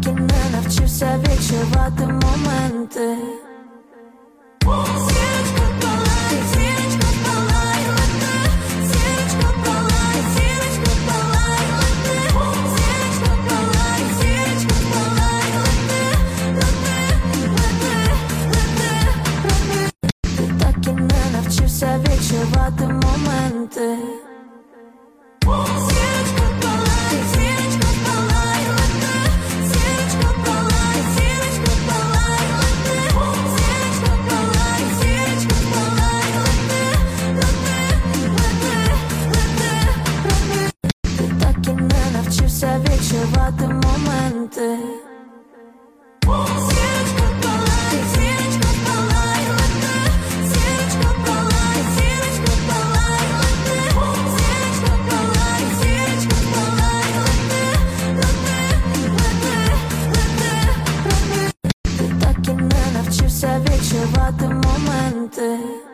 так і не навчився відчувати моменти. Зірочка палай, зірочка палай, лети. Зірочка палай, зірочка палай, лети. Зірочка палай, зірочка палай, лети. Лети, лети, лети. Ти так і не навчився відчувати моменти. Зірочка палай, зірочка палай, лети. Зірочка палай, зірочка палай, лети. Зірочка палай, зірочка палай, лети. Лети, лети, лети. Ти так і не навчився відчувати моменти. Зірочка палай, зірочка палай, лети. Зірочка палай, зірочка палай, лети. Зірочка палай, зірочка палай, лети. Лети, лети, лети. Ти так і не навчився відчувати моменти.